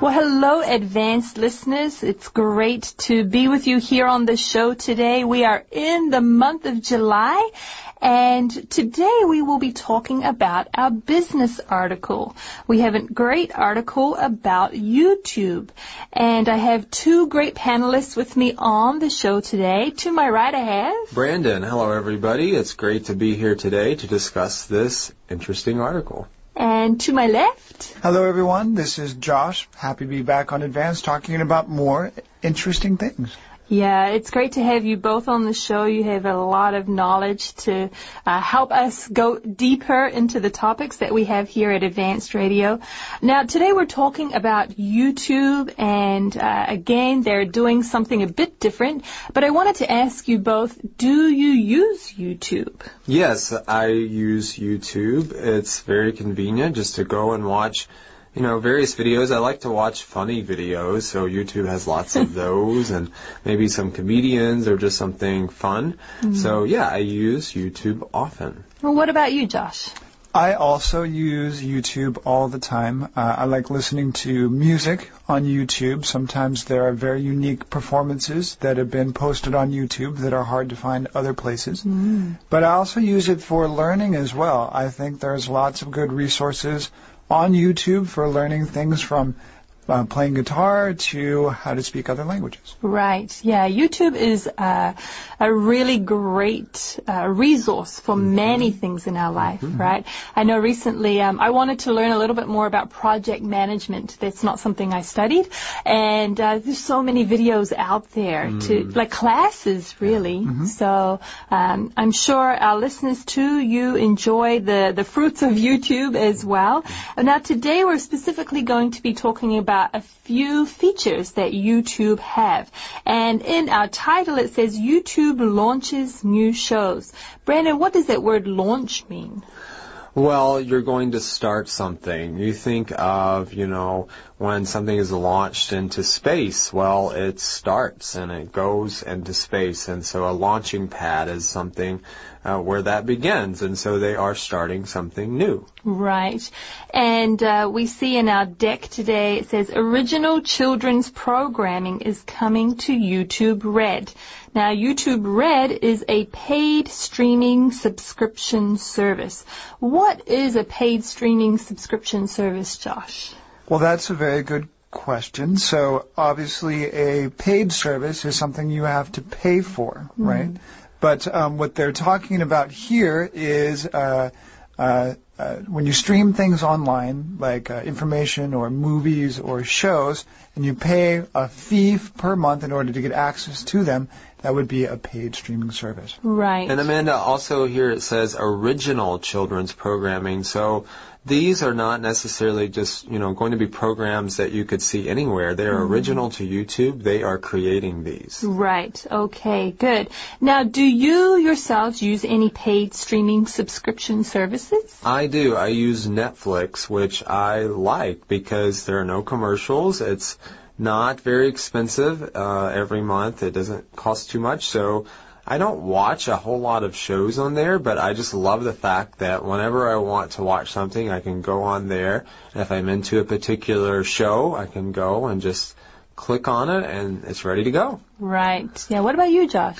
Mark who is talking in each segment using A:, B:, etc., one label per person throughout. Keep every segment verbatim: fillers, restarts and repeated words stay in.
A: Well, hello, advanced listeners. It's great to be with you here on the show today. We are in the month of July, and today we will be talking about our business article. We have a great article about YouTube, and I have two great panelists with me on the show today. To my right, I have...
B: Brandon. Hello, everybody. It's great to be here today to discuss this interesting article.
A: And to my left...
C: Hello, everyone. This is Josh. Happy to be back on Advanced talking about more interesting things.
A: Yeah, it's great to have you both on the show. You have a lot of knowledge to uh, help us go deeper into the topics that we have here at Advanced Radio. Now, today we're talking about YouTube, and uh, again, they're doing something a bit different. But I wanted to ask you both, do you use YouTube?
B: Yes, I use YouTube. It's very convenient just to go and watch You know, various videos. I like to watch funny videos, so YouTube has lots of those, and maybe some comedians or just something fun. Mm-hmm. So, yeah, I use YouTube often.
A: Well, what about you, Josh?
C: I also use YouTube all the time. Uh, I like listening to music on YouTube. Sometimes there are very unique performances that have been posted on YouTube that are hard to find other places. Mm. But I also use it for learning as well. I think there's lots of good resources on YouTube for learning things from uh, playing guitar to how to speak other languages.
A: Right. Yeah, YouTube is uh, a really great uh, resource for mm-hmm. many things in our life, mm-hmm. right? I know recently um, I wanted to learn a little bit more about project management. That's not something I studied. And uh, there's so many videos out there, mm. to like classes, really. Mm-hmm. So um, I'm sure our listeners, too, you enjoy the, the fruits of YouTube as well. Now, today we're specifically going to be talking about a few features that YouTube have. And in our title, it says YouTube launches new shows. Brandon, what does that word launch mean?
B: Well, you're going to start something. You think of, you know, when something is launched into space, well, it starts and it goes into space. And so a launching pad is something uh, where that begins. And so they are starting something new.
A: Right. And uh, we see in our deck today, it says original children's programming is coming to YouTube Red. Now, YouTube Red is a paid streaming subscription service. What is a paid streaming subscription service, Josh?
C: Well, that's a very good question. So, obviously, a paid service is something you have to pay for, mm-hmm. right? But um, what they're talking about here is uh, uh, uh, when you stream things online, like uh, information or movies or shows, and you pay a fee per month in order to get access to them, that would be a paid streaming service.
A: Right.
B: And Amanda, also here it says original children's programming. So these are not necessarily just, you know, going to be programs that you could see anywhere. They are mm. original to YouTube. They are creating these.
A: Right. Okay, good. Now, do you yourselves use any paid streaming subscription services?
B: I do. I use Netflix, which I like because there are no commercials. It's not very expensive uh, every month. It doesn't cost too much. So I don't watch a whole lot of shows on there, but I just love the fact that whenever I want to watch something, I can go on there. And if I'm into a particular show, I can go and just click on it, and it's ready to go.
A: Right. Yeah. What about you, Josh?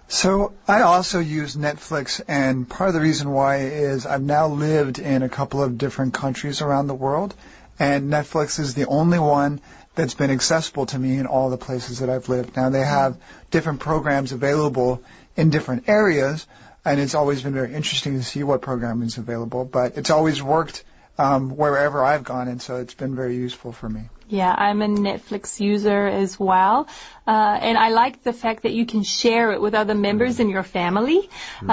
C: So I also use Netflix, and part of the reason why is I've now lived in a couple of different countries around the world, and Netflix is the only one that's been accessible to me in all the places that I've lived. Now, they have different programs available in different areas, and it's always been very interesting to see what program is available, but it's always worked um, wherever I've gone, and so it's been very useful for me.
A: Yeah, I'm a Netflix user as well, uh, and I like the fact that you can share it with other members in your family, uh,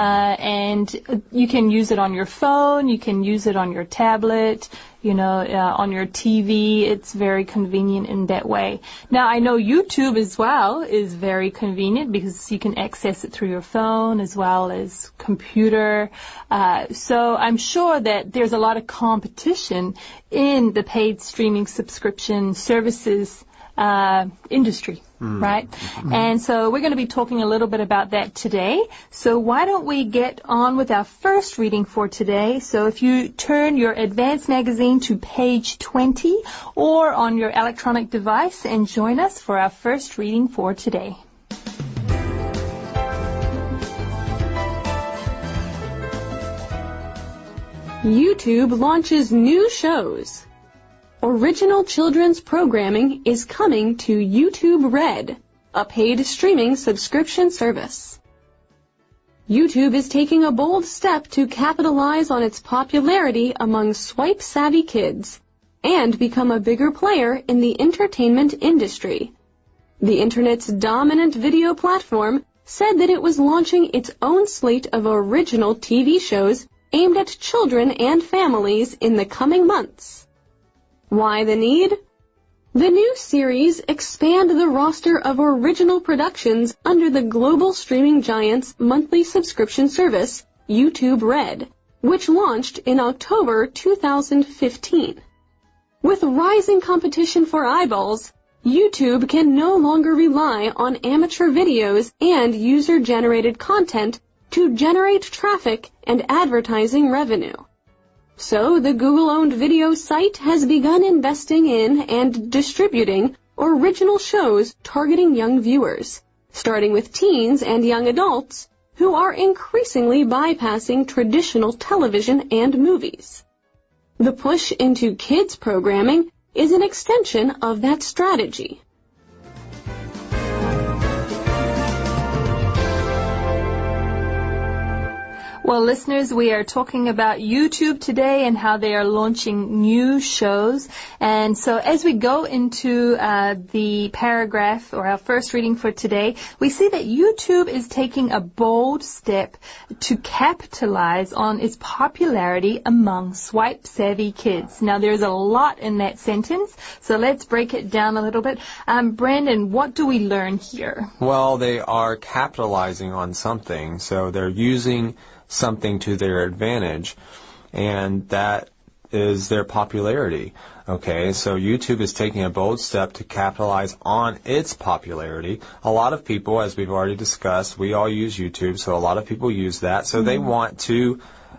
A: and you can use it on your phone, you can use it on your tablet, you know, uh, on your T V. It's very convenient in that way. Now, I know YouTube as well is very convenient because you can access it through your phone as well as computer. Uh, so I'm sure that there's a lot of competition in the paid streaming subscription services uh, industry.
B: Mm.
A: right? Mm-hmm. And so we're going to be talking a little bit about that today. So why don't we get on with our first reading for today? So if you turn your Advanced Magazine to page twenty or on your electronic device and join us for our first reading for today.
D: YouTube launches new shows. Original children's programming is coming to YouTube Red, a paid streaming subscription service. YouTube is taking a bold step to capitalize on its popularity among swipe-savvy kids and become a bigger player in the entertainment industry. The Internet's dominant video platform said that it was launching its own slate of original T V shows aimed at children and families in the coming months. Why the need? The new series expand the roster of original productions under the global streaming giant's monthly subscription service, YouTube Red, which launched in October two thousand fifteen. With rising competition for eyeballs, YouTube can no longer rely on amateur videos and user-generated content to generate traffic and advertising revenue. So the Google-owned video site has begun investing in and distributing original shows targeting young viewers, starting with teens and young adults who are increasingly bypassing traditional television and movies. The push into kids programming is an extension of that strategy.
A: Well, listeners, we are talking about YouTube today and how they are launching new shows. And so as we go into uh, the paragraph or our first reading for today, we see that YouTube is taking a bold step to capitalize on its popularity among swipe-savvy kids. Now, there's a lot in that sentence, so let's break it down a little bit. Um, Brandon, what do we learn here?
B: Well, they are capitalizing on something, so they're using something to their advantage, and that is their popularity. Okay, so YouTube is taking a bold step to capitalize on its popularity. A lot of people, as we've already discussed, we all use YouTube, so a lot of people use that, so mm-hmm. they want to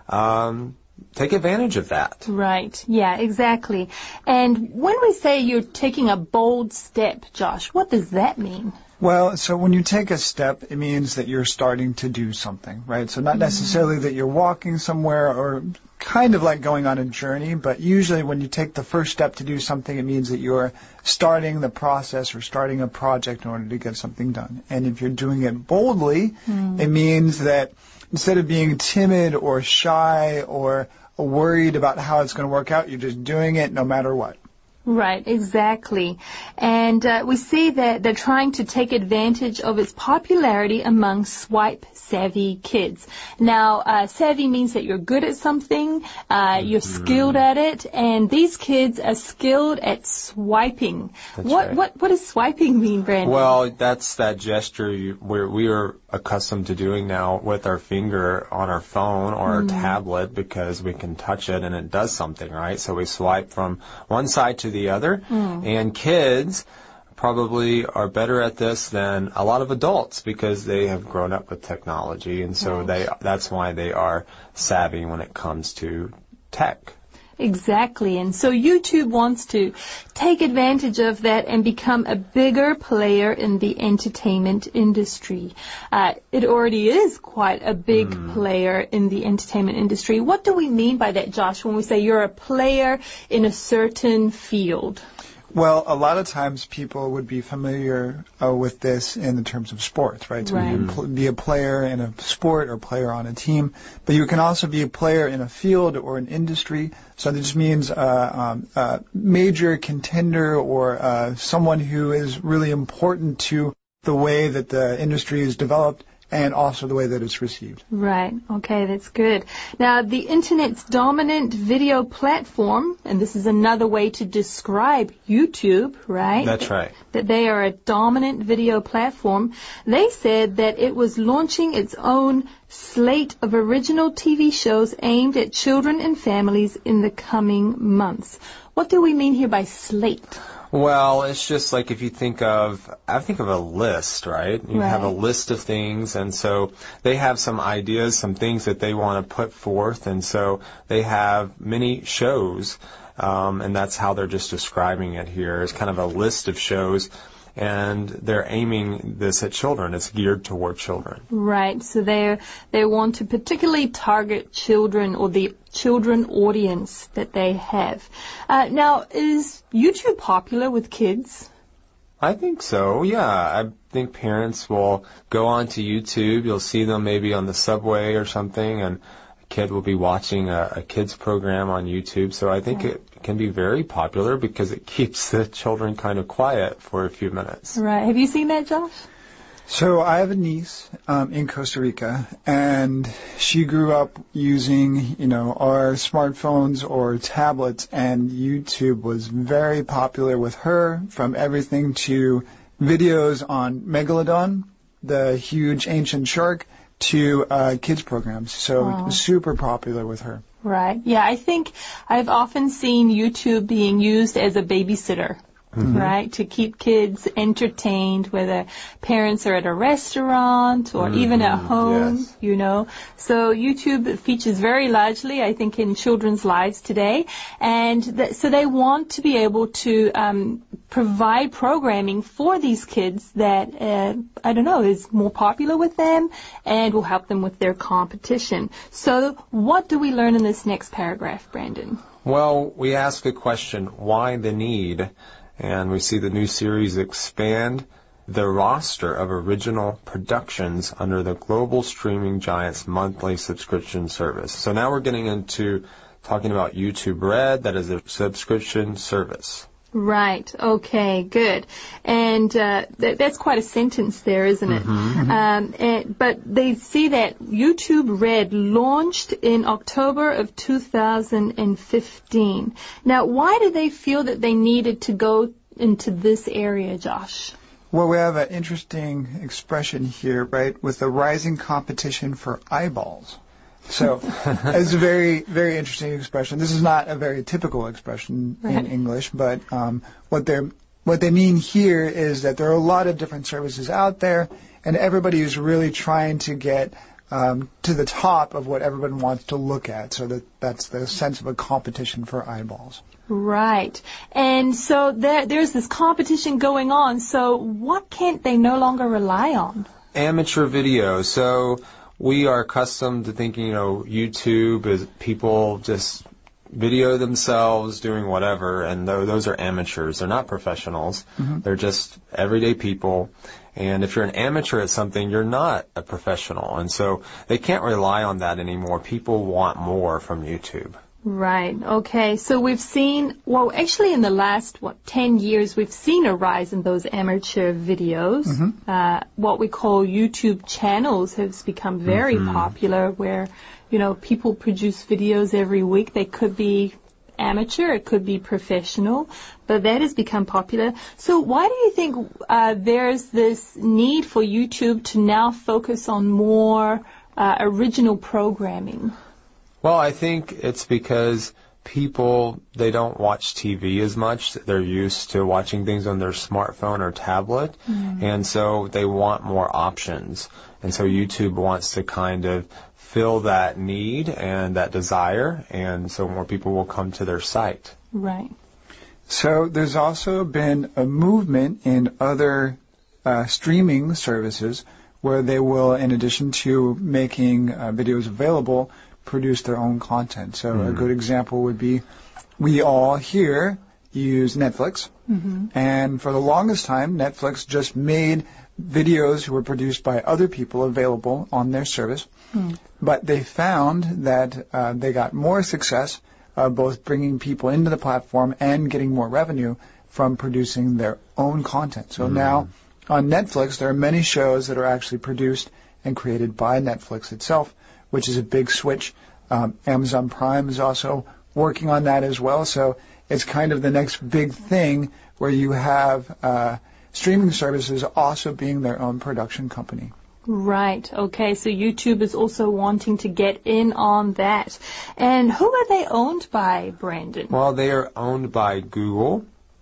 B: um, take advantage of that.
A: Right, yeah, exactly. And when we say you're taking a bold step, Josh, what does that mean?
C: Well, so when you take a step, it means that you're starting to do something, right? So not necessarily that you're walking somewhere or kind of like going on a journey, but usually when you take the first step to do something, it means that you're starting the process or starting a project in order to get something done. And if you're doing it boldly, mm. it means that instead of being timid or shy or worried about how it's going to work out, you're just doing it no matter what.
A: Right, exactly. And uh, we see that they're trying to take advantage of its popularity among swipe-savvy kids. Now, uh, savvy means that you're good at something, uh, you're skilled at it, and these kids are skilled at swiping.
B: That's
A: what,
B: right.
A: what, what does swiping mean, Brandon?
B: Well, that's that gesture you, where we are accustomed to doing now with our finger on our phone or our mm. tablet, because we can touch it and it does something, right? So we swipe from one side to the other, mm. and kids probably are better at this than a lot of adults because they have grown up with technology, and so right. they that's why they are savvy when it comes to tech.
A: Exactly. And so YouTube wants to take advantage of that and become a bigger player in the entertainment industry. Uh, it already is quite a big mm. player in the entertainment industry. What do we mean by that, Josh, when we say you're a player in a certain field?
C: Well, a lot of times people would be familiar uh, with this in the terms of sports, right? So
A: right.
C: you can pl- be a player in a sport or player on a team, but you can also be a player in a field or an industry. So this means a uh, um, uh, major contender or uh, someone who is really important to the way that the industry is developed and also the way that it's received.
A: Right. Okay, that's good. Now, the Internet's dominant video platform, and this is another way to describe YouTube, right?
B: That's right.
A: That they are a dominant video platform. They said that it was launching its own slate of original T V shows aimed at children and families in the coming months. What do we mean here by slate?
B: Well, it's just like if you think of, I think of a list, right? You
A: Right.
B: have a list of things, and so they have some ideas, some things that they want to put forth, and so they have many shows, um, and that's how they're just describing it here. It's kind of a list of shows, and they're aiming this at children. It's geared toward children.
A: Right. So they they want to particularly target children or the children audience that they have. Uh, now, is YouTube popular with kids?
B: I think so, yeah. I think parents will go onto YouTube. You'll see them maybe on the subway or something, and a kid will be watching a, a kids program on YouTube. So I think
A: Right.
B: it can be very popular because it keeps the children kind of quiet for a few minutes.
A: Right. Have you seen that, Josh?
C: So I have a niece um, in Costa Rica, and she grew up using, you know, our smartphones or tablets, and YouTube was very popular with her, from everything to videos on Megalodon, the huge ancient shark, to uh, kids programs. So
A: Wow.
C: super popular with her.
A: Right. Yeah, I think I've often seen YouTube being used as a babysitter. Mm-hmm. Right, to keep kids entertained, whether parents are at a restaurant or mm-hmm. even at home,
B: yes.
A: you know. So YouTube features very largely, I think, in children's lives today. And th- so they want to be able to um, provide programming for these kids that, uh, I don't know, is more popular with them and will help them with their competition. So what do we learn in this next paragraph, Brandon?
B: Well, we ask a question, why the need? And we see the new series expand the roster of original productions under the global streaming giant's monthly subscription service. So now we're getting into talking about YouTube Red, that is a subscription service.
A: Right. Okay. Good. And uh, th- that's quite a sentence there, isn't it?
B: Mm-hmm.
A: Um, and, but they see that YouTube Red launched in October of two thousand fifteen. Now, why did they feel that they needed to go into this area, Josh?
C: Well, we have an interesting expression here, right, with the rising competition for eyeballs. So it's a very, very interesting expression. This is not a very typical expression
A: right.
C: in English, but um, what they're what they mean here is that there are a lot of different services out there, and everybody is really trying to get um, to the top of what everyone wants to look at. So that that's the sense of a competition for eyeballs.
A: Right. And so there, there's this competition going on. So what can't they no longer rely on?
B: Amateur video. So we are accustomed to thinking, you know, YouTube is people just video themselves doing whatever, and th- those are amateurs. They're not professionals. Mm-hmm. They're just everyday people. And if you're an amateur at something, you're not a professional. And so they can't rely on that anymore. People want more from YouTube.
A: Right. Okay. So we've seen, well, actually in the last, what, ten years, we've seen a rise in those amateur videos. Mm-hmm. Uh, what we call YouTube channels has become very mm-hmm. popular, where, you know, people produce videos every week. They could be amateur, it could be professional, but that has become popular. So why do you think uh, there's this need for YouTube to now focus on more uh, original programming?
B: Well, I think it's because people, they don't watch T V as much. They're used to watching things on their smartphone or tablet, mm. and so they want more options. And so YouTube wants to kind of fill that need and that desire, and so more people will come to their site.
A: Right.
C: So there's also been a movement in other uh, streaming services where they will, in addition to making uh, videos available, produce their own content. So mm. a good example would be, we all here use Netflix, mm-hmm. and for the longest time, Netflix just made videos who were produced by other people available on their service, mm. but they found that uh, they got more success uh, both bringing people into the platform and getting more revenue from producing their own content. So mm. now on Netflix, there are many shows that are actually produced and created by Netflix itself, which is a big switch. Um, Amazon Prime is also working on that as well. So it's kind of the next big thing where you have uh, streaming services also being their own production company.
A: Right. Okay. So YouTube is also wanting to get in on that. And who are they owned by, Brandon?
B: Well, they are owned by Google.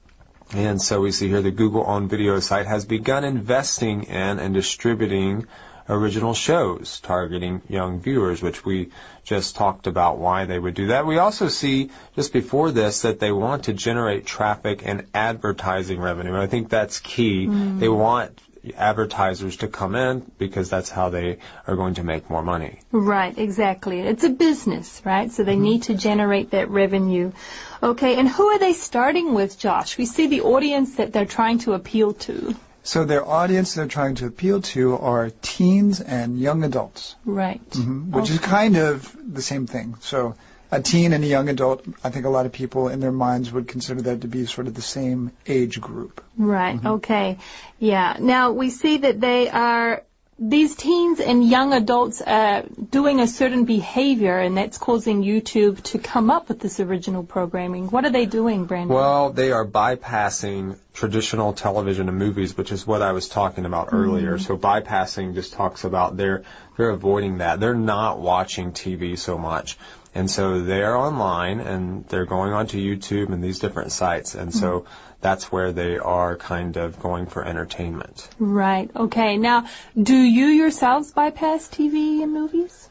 B: And so we see here the Google-owned video site has begun investing in and distributing original shows targeting young viewers, which we just talked about why they would do that. We also see just before this that they want to generate traffic and advertising revenue. I think that's key. Mm. They want advertisers to come in because that's how they are going to make more money.
A: Right, exactly. It's a business, right? So they mm-hmm. need to generate that revenue. Okay, and who are they starting with, Josh? We see the audience that they're trying to appeal to.
C: So their audience they're trying to appeal to are teens and young adults.
A: Right.
C: Mm-hmm, which
A: okay.
C: is kind of the same thing. So a teen and a young adult, I think a lot of people in their minds would consider that to be sort of the same age group.
A: Right, mm-hmm. okay. Yeah. Now, we see that they are, these teens and young adults are doing a certain behavior, and that's causing YouTube to come up with this original programming. What are they doing, Brandon?
B: Well, they are bypassing traditional television and movies, which is what I was talking about mm-hmm. earlier. So bypassing just talks about they're, they're avoiding that. They're not watching T V so much. And so they're online, and they're going onto YouTube and these different sites. And so that's where they are kind of going for entertainment.
A: Right. Okay. Now, do you yourselves bypass T V and movies?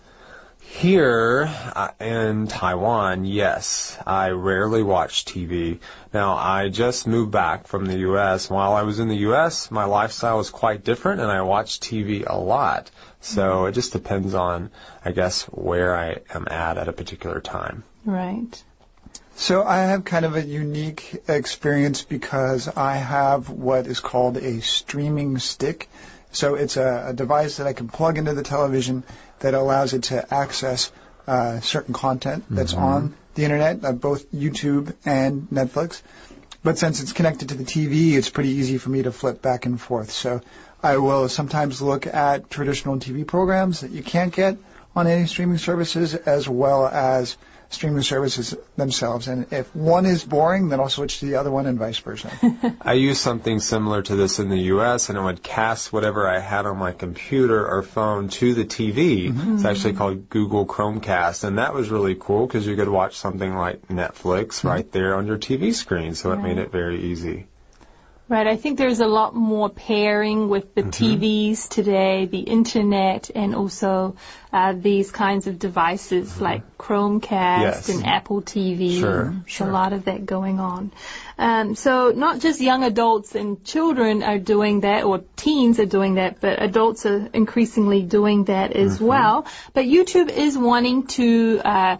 B: Here uh, in Taiwan, yes. I rarely watch T V. Now, I just moved back from the U S While I was in the U S, my lifestyle was quite different, and I watched T V a lot. So it just depends on, I guess, where I am at at a particular time.
A: Right.
C: So I have kind of a unique experience because I have what is called a streaming stick. So it's a, a device that I can plug into the television that allows it to access uh, certain content that's mm-hmm. on the internet, uh, both YouTube and Netflix. But since it's connected to the T V, it's pretty easy for me to flip back and forth. So I will sometimes look at traditional T V programs that you can't get on any streaming services, as well as streaming services themselves. And if one is boring, then I'll switch to the other one and vice versa.
B: I use something similar to this in the U S, and it would cast whatever I had on my computer or phone to the T V. Mm-hmm. It's actually called Google Chromecast, and that was really cool because you could watch something like Netflix mm-hmm. right there on your T V screen, so it
A: right.
B: made it very easy.
A: Right. I think there's a lot more pairing with the mm-hmm. T Vs today, the Internet, and also uh, these kinds of devices mm-hmm. like Chromecast
B: yes.
A: and Apple T V.
B: Sure,
A: There's
B: sure.
A: a lot of that going on. Um, so not just young adults and children are doing that, or teens are doing that, but adults are increasingly doing that as mm-hmm. well. But YouTube is wanting to uh,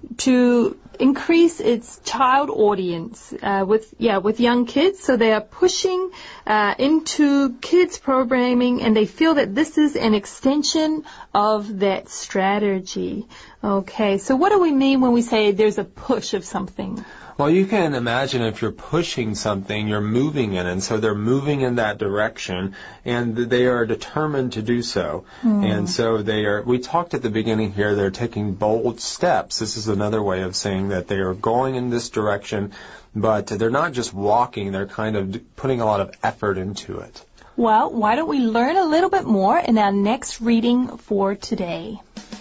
A: to increase its child audience uh, with yeah with young kids. So they are pushing uh, into kids programming, and they feel that this is an extension of that strategy. Okay, so what do we mean when we say there's a push of something?
B: Well, you can imagine if you're pushing something, you're moving in, and so they're moving in that direction, and they are determined to do so. Mm. And so they are, we talked at the beginning here, they're taking bold steps. This is another way of saying that they are going in this direction, but they're not just walking, they're kind of putting a lot of effort into it.
A: Well, why don't we learn a little bit more in our next reading for today?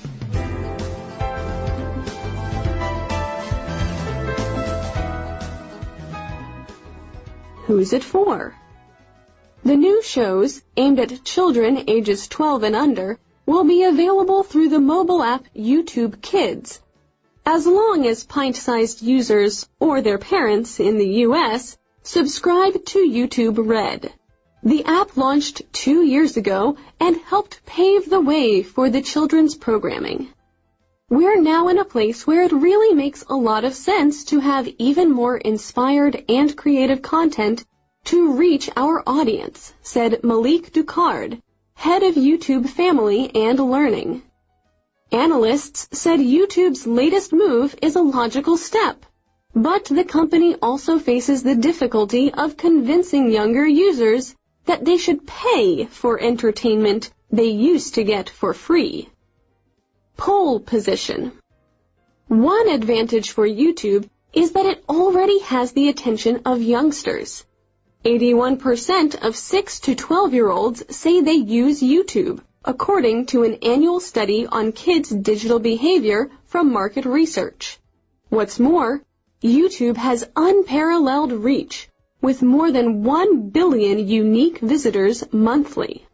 D: Who's it for? The new shows, aimed at children ages twelve and under, will be available through the mobile app YouTube Kids. As long as pint-sized users, or their parents in the U S, subscribe to YouTube Red. The app launched two years ago and helped pave the way for the children's programming. We're now in a place where it really makes a lot of sense to have even more inspired and creative content to reach our audience, said Malik Ducard, head of YouTube Family and Learning. Analysts said YouTube's latest move is a logical step, but the company also faces the difficulty of convincing younger users that they should pay for entertainment they used to get for free. Pole position. One advantage for YouTube is that it already has the attention of youngsters. eighty-one percent of six to twelve-year-olds say they use YouTube, according to an annual study on kids' digital behavior from market research. What's more, YouTube has unparalleled reach, with more than one billion unique visitors monthly.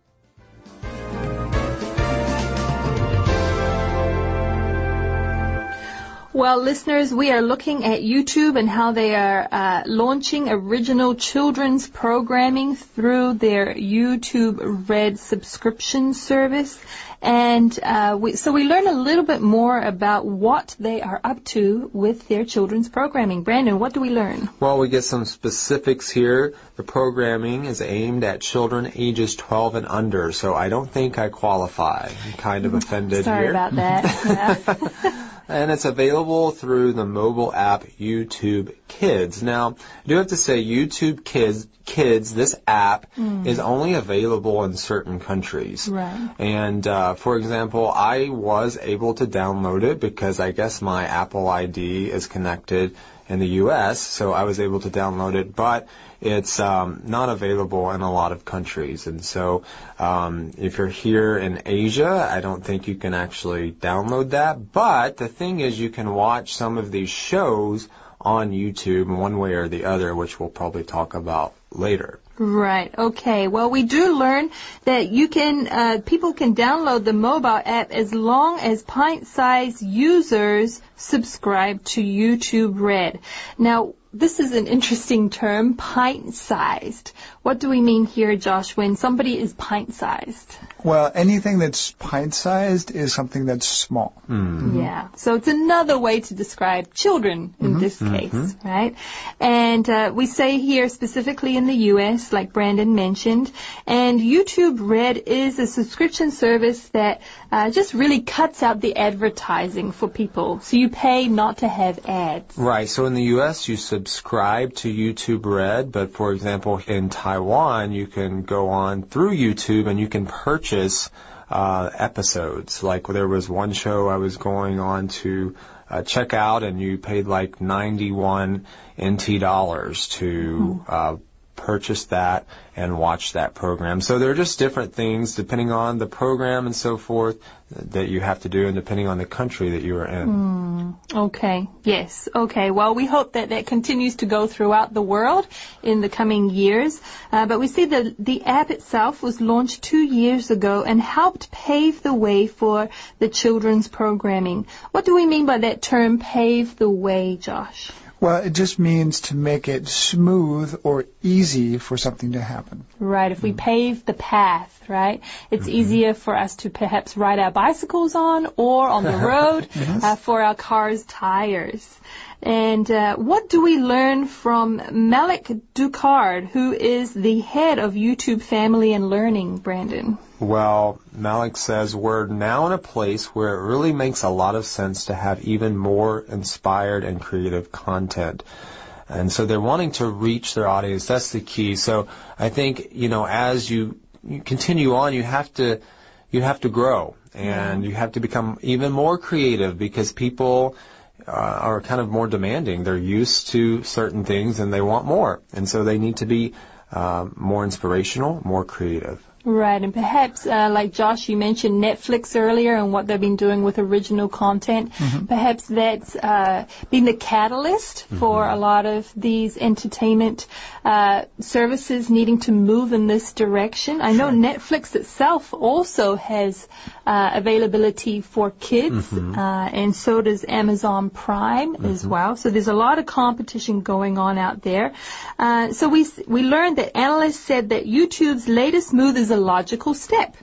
A: Well, listeners, we are looking at YouTube and how they are uh, launching original children's programming through their YouTube Red subscription service. And uh, we, so we learn a little bit more about what they are up to with their children's programming. Brandon, what do we learn?
B: Well, we get some specifics here. The programming is aimed at children ages twelve and under, so I don't think I qualify. I'm kind of offended
A: Sorry
B: here.
A: about that. Yeah.
B: And it's available through the mobile app YouTube Kids. Now, I do have to say YouTube Kids, Kids this app mm. is only available in certain countries.
A: Right.
B: And, uh, for example, I was able to download it because I guess my Apple I D is connected in the U S, so I was able to download it, but it's um, not available in a lot of countries. And so um, if you're here in Asia, I don't think you can actually download that. But the thing is, you can watch some of these shows on YouTube one way or the other, which we'll probably talk about later.
A: Right. Okay. Well, we do learn that you can, uh, people can download the mobile app as long as pint-sized users subscribe to YouTube Red. Now, this is an interesting term, pint-sized. What do we mean here, Josh, when somebody is pint-sized?
C: Well, anything that's pint-sized is something that's small.
B: Mm-hmm.
A: Yeah. So it's another way to describe children in mm-hmm. this case, mm-hmm. right? And uh, we say here specifically in the U S, like Brandon mentioned, and YouTube Red is a subscription service that uh, just really cuts out the advertising for people. So you pay not to have ads.
B: Right. So in the U S, you subscribe to YouTube Red, but for example, in Taiwan, you can go on through YouTube and you can purchase uh, episodes. Like there was one show I was going on to uh, check out, and you paid like ninety-one N T dollars to uh, purchase that and watch that program. So there are just different things depending on the program and so forth that you have to do, and depending on the country that you are in.
A: Mm, okay. Yes. Okay. Well, we hope that that continues to go throughout the world in the coming years. Uh, but we see that the app itself was launched two years ago and helped pave the way for the children's programming. What do we mean by that term, pave the way, Josh?
C: Well, it just means to make it smooth or easy for something to happen.
A: Right. If we pave the path, right, it's mm-hmm. easier for us to perhaps ride our bicycles on or on the road yes. uh, for our car's tires. And uh, what do we learn from Malik Ducard, who is the head of YouTube Family and Learning, Brandon?
B: Well, Malik says we're now in a place where it really makes a lot of sense to have even more inspired and creative content. And so they're wanting to reach their audience. That's the key. So I think, you know, as you, you continue on, you have to you have to grow, and yeah. you have to become even more creative, because people Uh, are kind of more demanding. They're used to certain things and they want more. And so they need to be uh, more inspirational, more creative.
A: Right, and perhaps, uh, like Josh, you mentioned Netflix earlier and what they've been doing with original content. Mm-hmm. Perhaps that's uh, been the catalyst for mm-hmm. a lot of these entertainment uh, services needing to move in this direction. I know sure. Netflix itself also has uh, availability for kids, mm-hmm. uh, and so does Amazon Prime mm-hmm. as well. So there's a lot of competition going on out there. Uh, so we we learned that analysts said that YouTube's latest move is a logical step.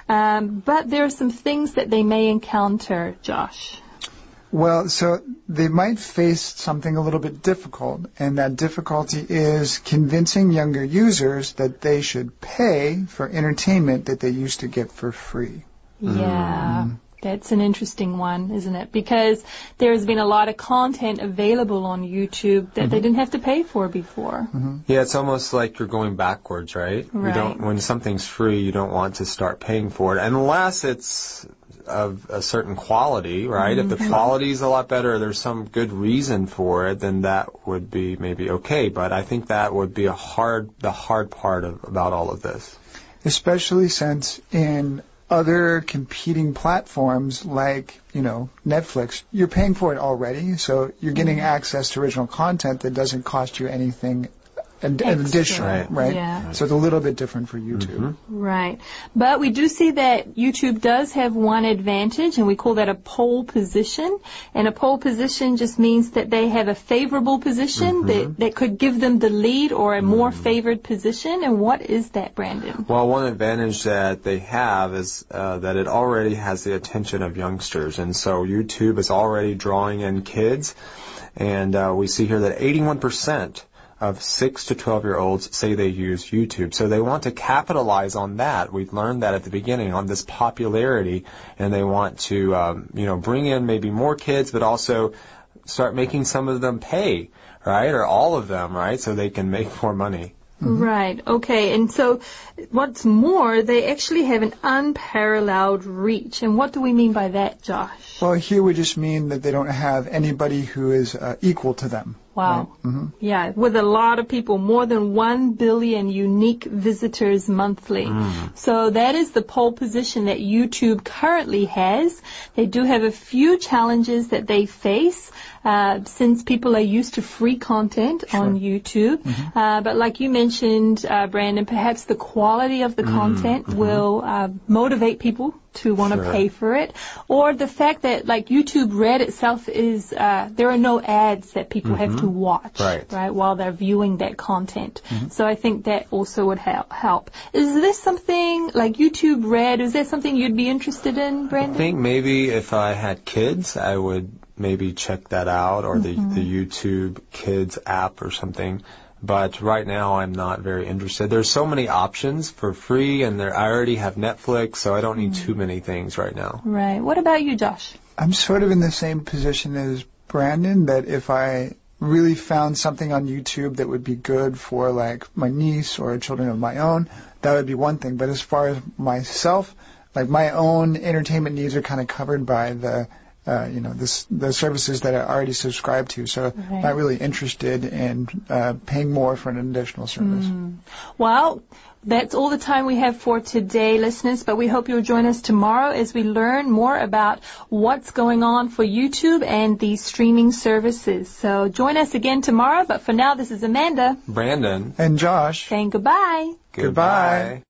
A: Um, but there are some things that they may encounter, Josh.
C: Well, so they might face something a little bit difficult, and that difficulty is convincing younger users that they should pay for entertainment that they used to get for free.
A: Yeah. Mm. That's an interesting one, isn't it? Because there's been a lot of content available on YouTube that mm-hmm. they didn't have to pay for before.
C: Mm-hmm.
B: Yeah, it's almost like you're going backwards, right?
A: Right.
B: You don't, when something's free, you don't want to start paying for it, unless it's of a certain quality, right? Mm-hmm. If the quality is a lot better, there's some good reason for it, then that would be maybe okay. But I think that would be a hard, the hard part of, about all of this.
C: Especially since in other competing platforms like, you know, Netflix, you're paying for it already, so you're getting mm-hmm. access to original content that doesn't cost you anything an, an addition,
A: Right.
C: right?
A: Yeah.
C: So it's a little bit different for YouTube.
B: Mm-hmm.
A: Right. But we do see that YouTube does have one advantage, and we call that a pole position. And a pole position just means that they have a favorable position
B: Mm-hmm.
A: that, that could give them the lead or a more favored position. And what is that, Brandon?
B: Well, one advantage that they have is uh, that it already has the attention of youngsters. And so YouTube is already drawing in kids. And uh, we see here that eighty-one percent of six to twelve-year-olds say they use YouTube. So they want to capitalize on that. We've learned that at the beginning, on this popularity, and they want to, um, you know, bring in maybe more kids, but also start making some of them pay, right, or all of them, right, so they can make more money.
A: Mm-hmm. Right. Okay. And so what's more, they actually have an unparalleled reach. And what do we mean by that, Josh?
C: Well, here we just mean that they don't have anybody who is uh, equal to them.
A: Wow.
C: Right? Mm-hmm.
A: Yeah, with a lot of people, more than one billion unique visitors monthly.
B: Mm.
A: So that is the pole position that YouTube currently has. They do have a few challenges that they face. Uh, since people are used to free content
C: Sure.
A: on YouTube.
C: Mm-hmm.
A: Uh, but like you mentioned, uh, Brandon, perhaps the quality of the
B: Mm,
A: content
B: mm-hmm.
A: will uh, motivate people to want to
B: Sure.
A: pay for it. Or the fact that like YouTube Red itself is, uh, there are no ads that people
B: Mm-hmm.
A: have to watch,
B: Right.
A: right, while they're viewing that content.
C: Mm-hmm.
A: So I think that also would help. help. Is this something, like YouTube Red, is that something you'd be interested in, Brandon?
B: I think maybe if I had kids, I would maybe check that out, or the,
A: Mm-hmm.
B: the YouTube Kids app or something. But right now, I'm not very interested. There's so many options for free, and there, I already have Netflix, so I don't need
A: Mm-hmm.
B: too many things right now.
A: Right. What about you, Josh?
C: I'm sort of in the same position as Brandon, that if I really found something on YouTube that would be good for like my niece or children of my own, that would be one thing. But as far as myself, like my own entertainment needs are kind of covered by the Uh, you know, this, the services that I already subscribe to, so
A: Right.
C: not really interested in uh, paying more for an additional service.
A: Well, that's all the time we have for today, listeners, but we hope you'll join us tomorrow as we learn more about what's going on for YouTube and these streaming services. So join us again tomorrow, but for now, this is Amanda
B: Brandon.
C: And Josh,
A: saying goodbye.
C: Goodbye.